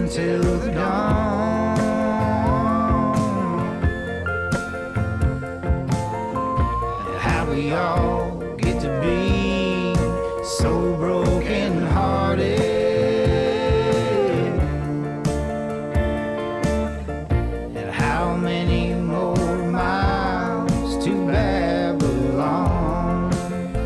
until the dawn. How we all get to be so broken hearted. And how many more miles to Babylon?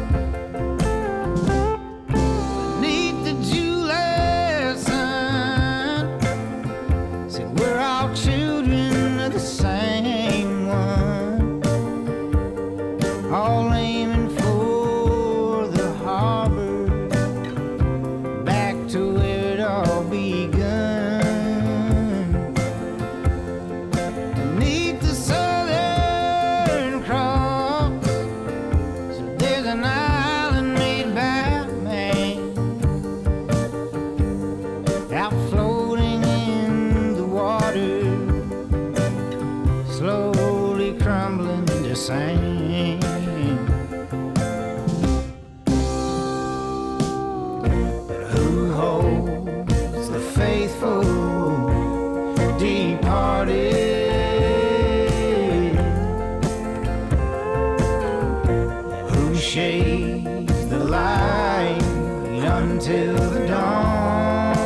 Beneath the July sun, say we're all children of the same one, all aiming for the harbor, back to where it all begun. Beneath the Southern Cross, so there's an island made by man, out floating in the water, slowly crumbling to sand. But who holds the faithful departed? Who shades the light until the dawn?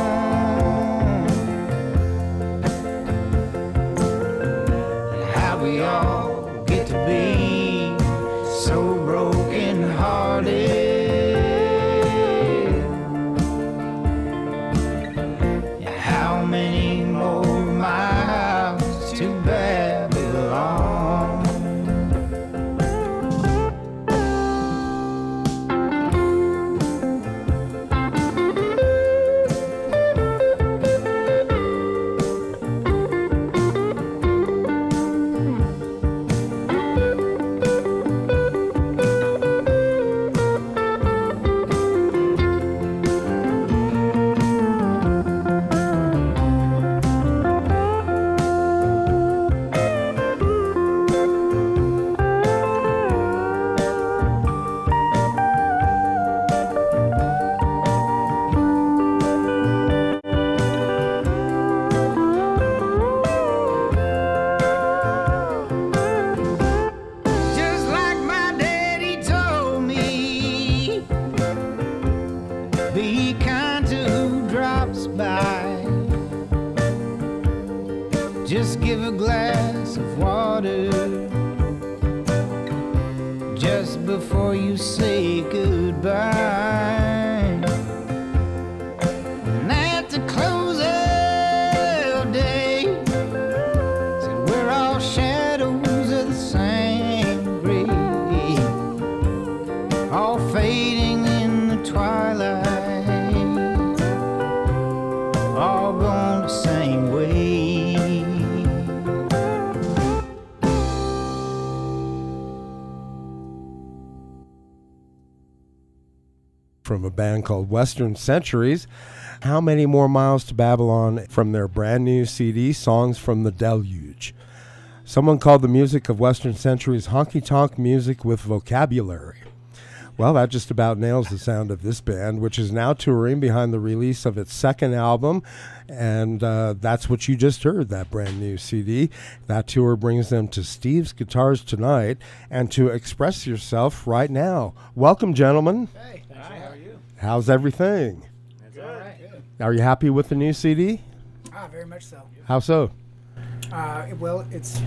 And how we all get to be so broken hearted. How many more miles to Babylon? Just like my daddy told me, be kind to who drops by. Just give a glass of water just before you say goodbye. And at the close of day, said we're all shadows of the same grave, all fading in the twilight, all going the same way. From a band called Western Centuries, How Many More Miles to Babylon, from their brand new CD, Songs from the Deluge. Someone called the music of Western Centuries honky-tonk music with vocabulary. Well, that just about nails the sound of this band, which is now touring behind the release of its second album, and that's what you just heard, that brand new CD. That tour brings them to Steve's Guitars Tonight and to Express Yourself right now. Welcome, gentlemen. Hey, hi, how are you? How's everything? That's all right. Good. Are you happy with the new CD? Very much so. How so? Well,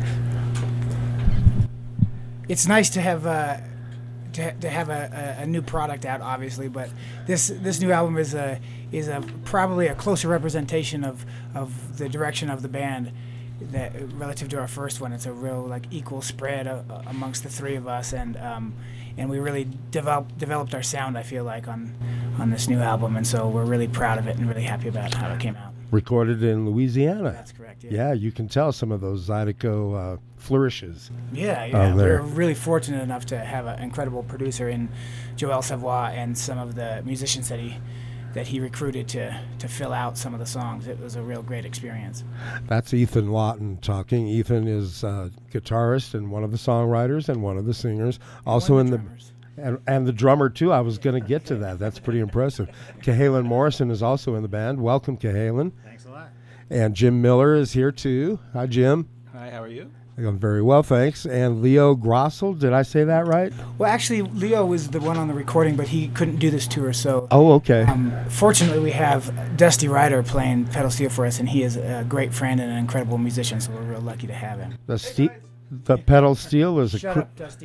it's nice to have to have a new product out, obviously, but this new album is probably a closer representation of the direction of the band that relative to our first one. It's a real like equal spread amongst the three of us, and we really developed our sound, I feel like, on this new album, and so we're really proud of it and really happy about how it came out. Recorded in Louisiana. That's correct. Yeah, you can tell some of those Zydeco flourishes. Yeah. We're really fortunate enough to have an incredible producer in Joel Savoy and some of the musicians that he recruited to fill out some of the songs. It was a real great experience. That's Ethan Lawton talking. Ethan is a guitarist and one of the songwriters and one of the singers. Also in the and the drummer too. I was going to get to that. That's pretty impressive. Cahalan Morrison is also in the band. Welcome, Cahalan. Thanks a lot. And Jim Miller is here too. Hi, Jim. Hi, how are you? I'm very well, thanks. And Leo Grossel, did I say that right? Well, actually, Leo was the one on the recording, but he couldn't do this tour. So, Oh, okay. fortunately, we have Dusty Ryder playing pedal steel for us, and he is a great friend and an incredible musician. So we're real lucky to have him. The pedal steel is Shut up, Dusty.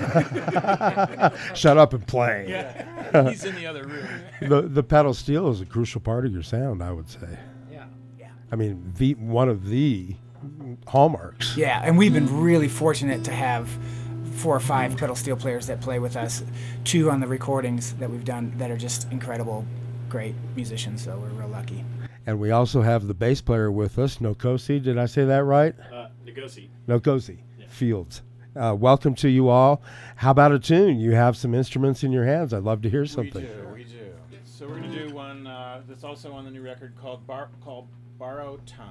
Shut up and play. Yeah, he's in the other room. The pedal steel is a crucial part of your sound, I would say. Yeah. I mean, one of the hallmarks. Yeah, and we've been really fortunate to have 4 or 5 pedal steel players that play with us, 2 on the recordings that we've done that are just incredible, great musicians, so we're real lucky. And we also have the bass player with us, Nokosi. Did I say that right? Ngozi. Nokosi Fields. Welcome to you all. How about a tune? You have some instruments in your hands. I'd love to hear something. We do. So we're going to do one that's also on the new record called Borrow Time.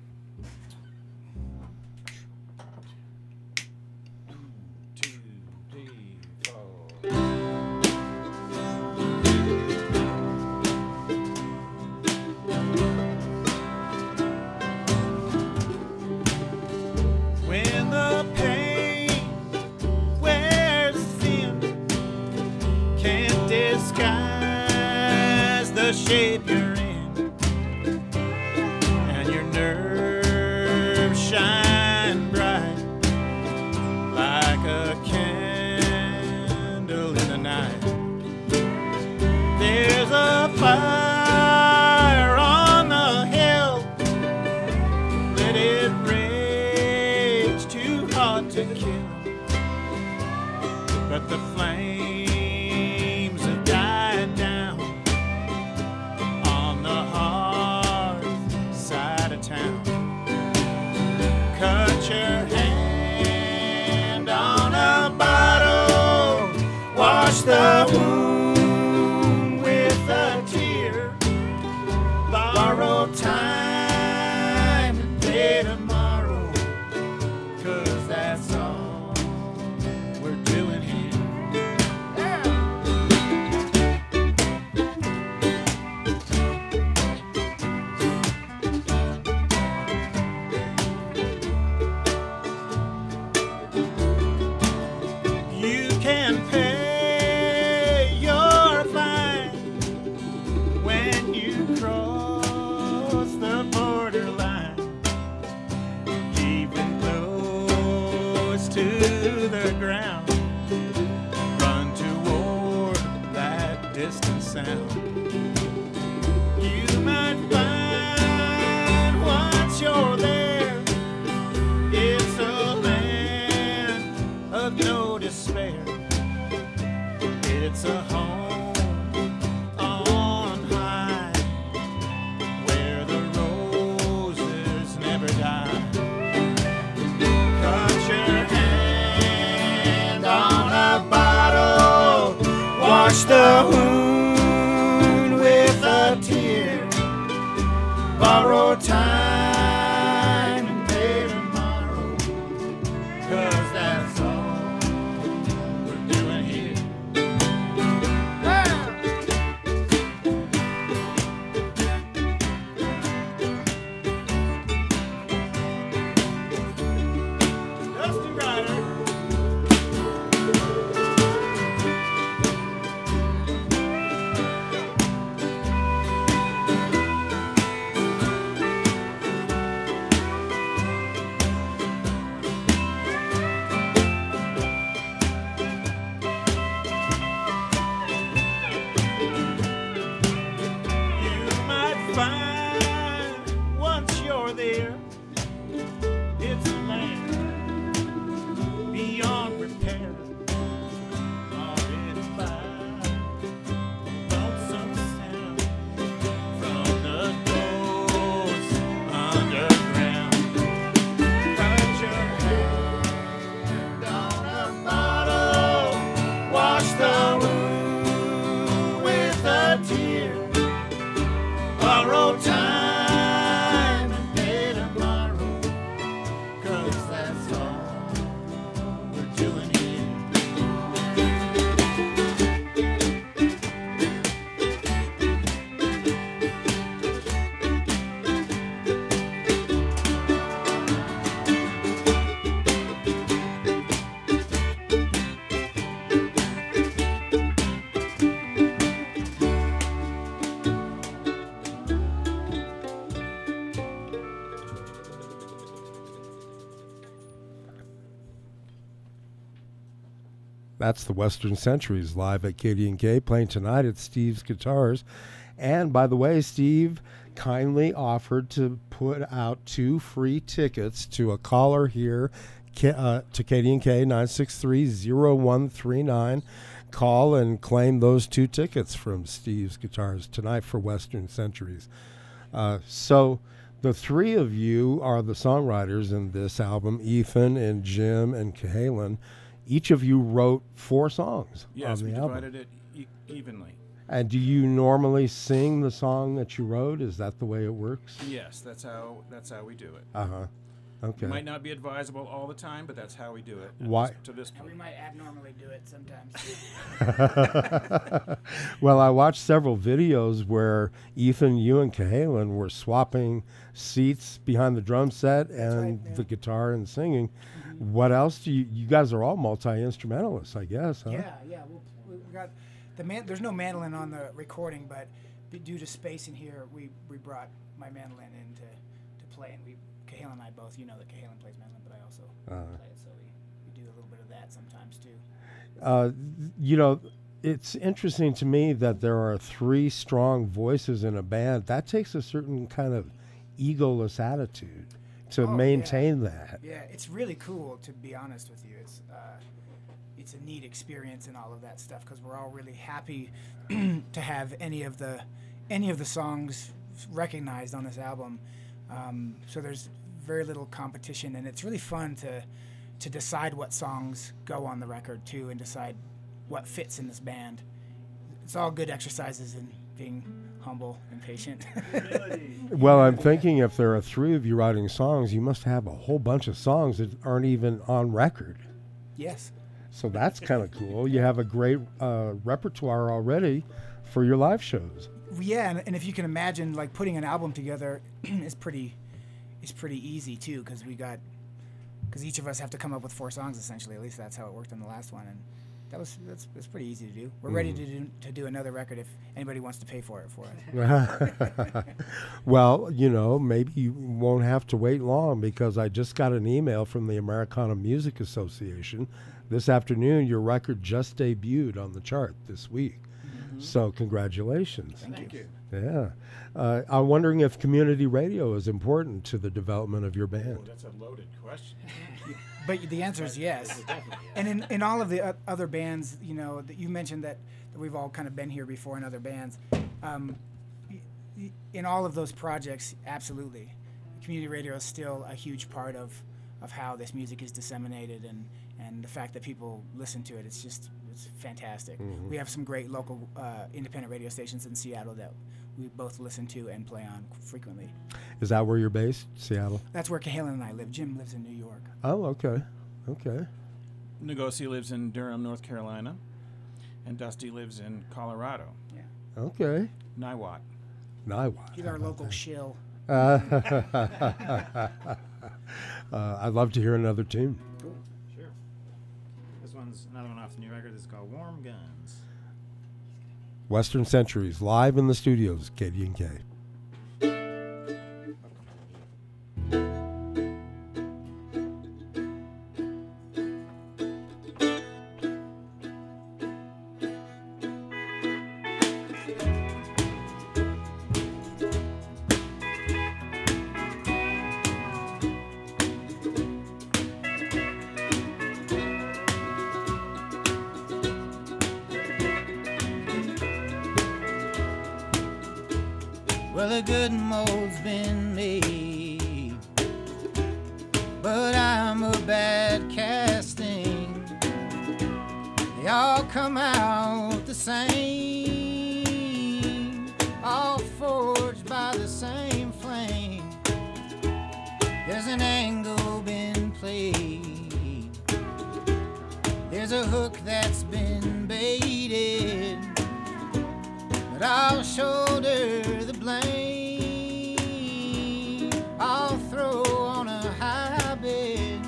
When the pain wears thin, can't disguise the shape you're in, and your nerves shine bright like a candle in the night. There's a fire on the hill, let it rage too hard to kill, but the flames have died down on the hearth side of town. Cut your hand on a bottle, wash the wound with a tear, borrow time and pay tomorrow, 'cause that's all we're doing here. You can pay your fine when you cross the borderline, keeping close to the ground, run toward that distant sound. You might find once you're there, it's a land of no despair. It's a home on high, where the roses never die. Cut your hand on a bottle, wash the wound with a tear, borrow time and pay tomorrow, 'cause that's all we're doing here. Dusty Ryder. You might find once you're there, it's a land beyond repair, haunted by lonesome sound from the ghosts underground. Cut your hand on a bottle, wash the wound with a tear, borrow time and pay tomorrow, 'cause that's That's the Western Centuries live at KD&K, playing tonight at Steve's Guitars. And by the way, Steve kindly offered to put out 2 free tickets to a caller here to KD&K, 963-0139. Call and claim those 2 tickets from Steve's Guitars tonight for Western Centuries. So the 3 of you are the songwriters in this album, Ethan and Jim and Cahalan. Each of you wrote 4 songs Yes, on we the album. divided it evenly. And do you normally sing the song that you wrote? Is that the way it works? Yes, that's how we do it. Uh-huh. Okay. Might not be advisable all the time, but that's how we do it. Why? To this And we point. might abnormally do it sometimes. Well, I watched several videos where Ethan, you and Cahalan were swapping seats behind the drum set and right, yeah. the guitar and singing. What else do you guys are all multi-instrumentalists, I guess, huh? Yeah. We got there's no mandolin on the recording, but due to space in here, we brought my mandolin in to play, and Cahalan and I both, you know that Cahalan plays mandolin, but I also play it, so we do a little bit of that sometimes too. It's interesting to me that there are 3 strong voices in a band. That takes a certain kind of egoless attitude to maintain that. Yeah, it's really cool, to be honest with you. It's a neat experience and all of that stuff, because we're all really happy to have any of the songs recognized on this album. So there's very little competition, and it's really fun to decide what songs go on the record too, and decide what fits in this band. It's all good exercises in being humble and patient. Well, I'm thinking if there are 3 of you writing songs, you must have a whole bunch of songs that aren't even on record. Yes. So that's kind of cool. You have a great repertoire already for your live shows. Yeah, and if you can imagine, like, putting an album together is pretty easy too, because each of us have to come up with 4 songs essentially. At least that's how it worked on the last one, and that's pretty easy to do. We're ready to do another record if anybody wants to pay for it for us. Well, maybe you won't have to wait long, because I just got an email from the Americana Music Association. This afternoon, your record just debuted on the chart this week. So congratulations. Thank you. Yeah. I'm wondering if community radio is important to the development of your Oh, band. that's a loaded question. But the answer is yes. And in all of the other bands, that you mentioned that we've all kind of been here before in other bands, in all of those projects, absolutely. Community radio is still a huge part of how this music is disseminated, and the fact that people listen to it. It's fantastic. We have some great local independent radio stations in Seattle that we both listen to and play on frequently. Is that where you're based, Seattle? That's where Cahalan and I live. Jim lives in New York. Oh, okay. Ngozi lives in Durham, North Carolina, and Dusty lives in Colorado. Yeah. Okay. Niwot. Niwot. He's our local shill. I'd love to hear another tune. Sure. This one's another one off the new record. This is called Warm Guns. Western Centuries, live in the studios, KD&K. Well, a good mold's been made, but I'm a bad casting. They all come out the same, all forged by the same flame. There's an angle been played, there's a hook that's been baited, but I'll shoulder the blame. I'll throw on a high bid.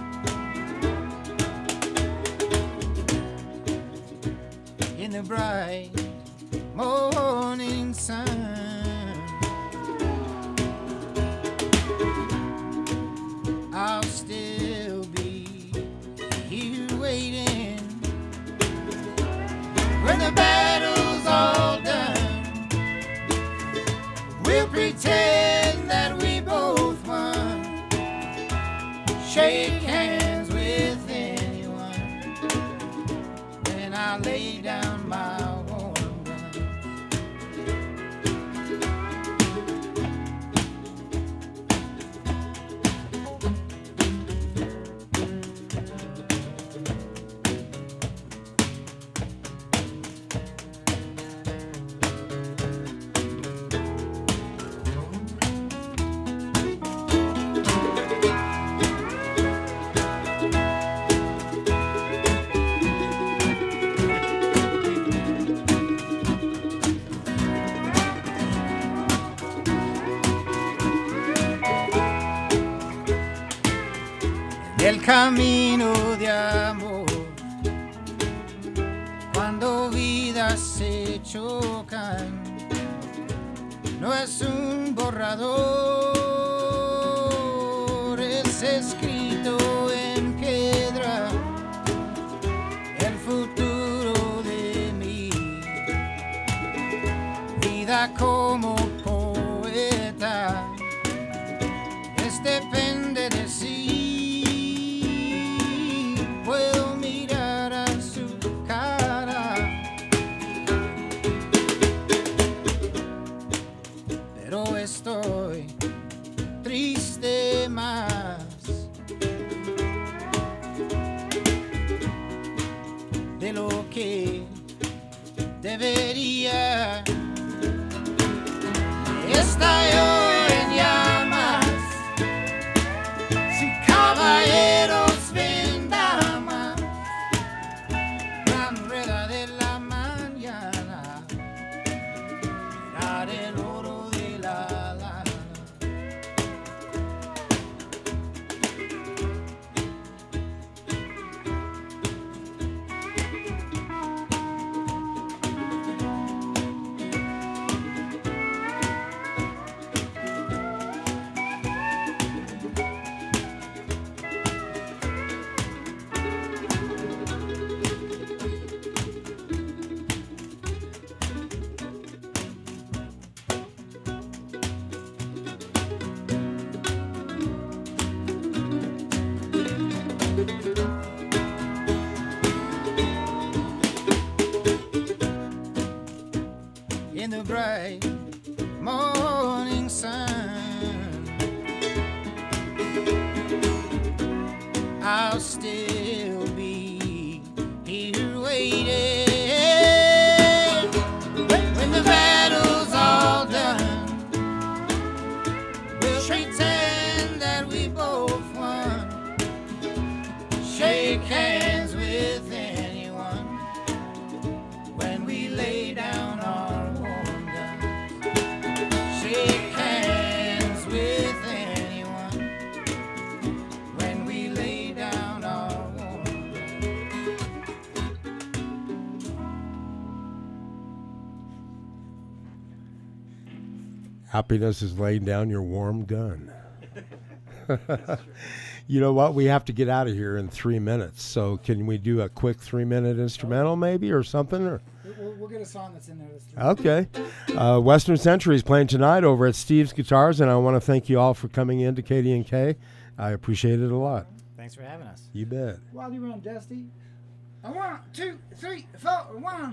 In the bright shake hands with anyone when I lay down my warm gun. El camino de amor, cuando vidas se chocan, no es un borrador, es escrito en piedra el futuro de mi vida como poeta, depende de sí. Puedo mirar a su cara, pero estoy triste más de lo que debería. Estallo en llamas, si caballeros ven damas, gran rueda de la mañana, mirar el oro de la lana. In the bright morning sun, I'll still be here waiting. When the battle's all done, we'll pretend that we both won. Shake hands with anyone when we lay down our warm guns. Shake hands with anyone when we lay down our warm guns. Happiness is laying down your warm gun. You know what? We have to get out of here in 3 minutes. So can we do a quick 3-minute instrumental maybe or something? Or We'll get a song that's in there. okay. Western Century is playing tonight over at Steve's Guitars, and I want to thank you all for coming in to KDNK. I appreciate it a lot. Thanks for having us. You bet. While you run, Dusty. 1, 2, 3, 4, 1.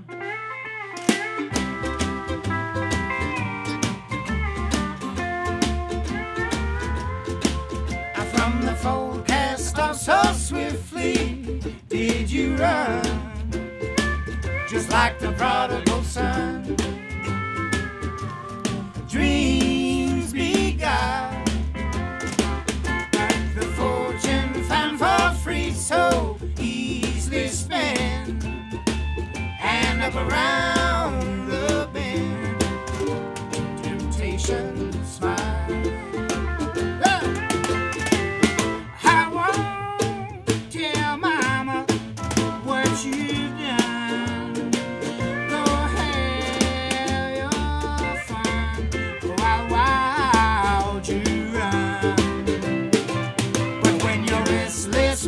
From the forecast off so swiftly did you run, just like the prodigal son. Dreams beguiled, like the fortune found for free, so easily spent, and up around the bend, temptation smiles.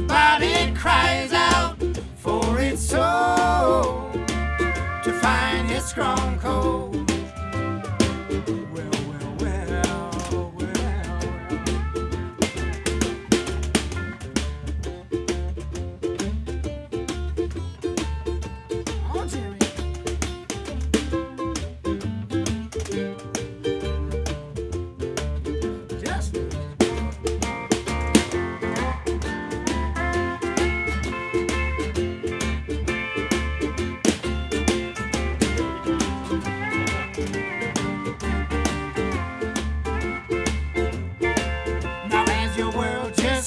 Body cries out for its soul to find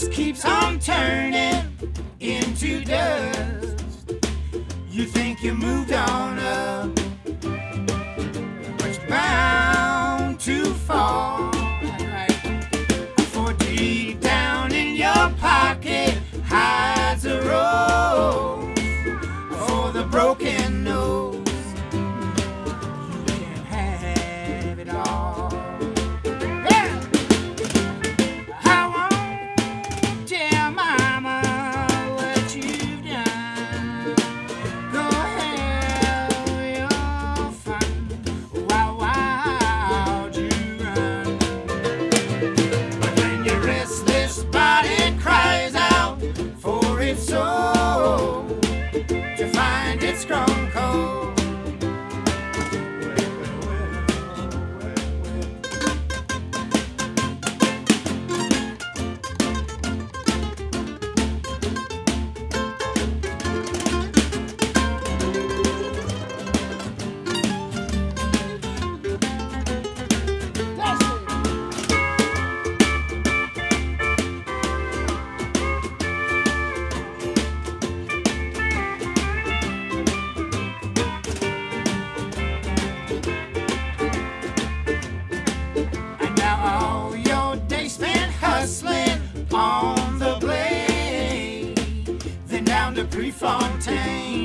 just keeps on turning into dust. You think you moved on up, but you're bound to fall. For deep down in your pocket hides a rose for the broken nose. You can have it all. Yeah. I won't tell mama what you've done. Go have your fun while you run. But when your restless body cries out for its soul to find its strong cold. And now all your days spent hustling on the blade, then down to Prefontaine.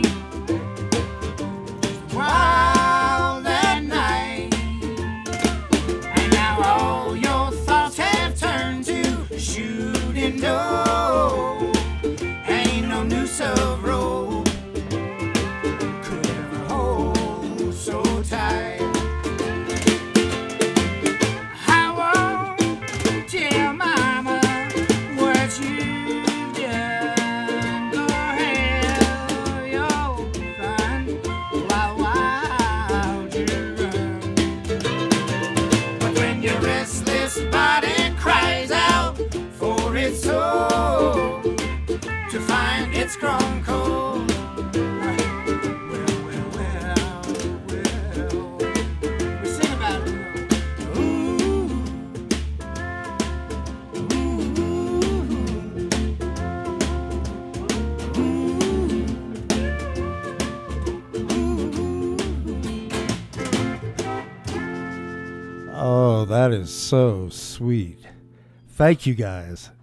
Wild that night, and now all your thoughts have turned to shooting dough. Ain't no noose of rope could ever hold so tight. I won't tell mama what you've done. Go have your fun while you run. But when your restless body cries out for its soul to find its strong cold, well, we sing about it. Ooh, Oh, that is so sweet. Thank you guys.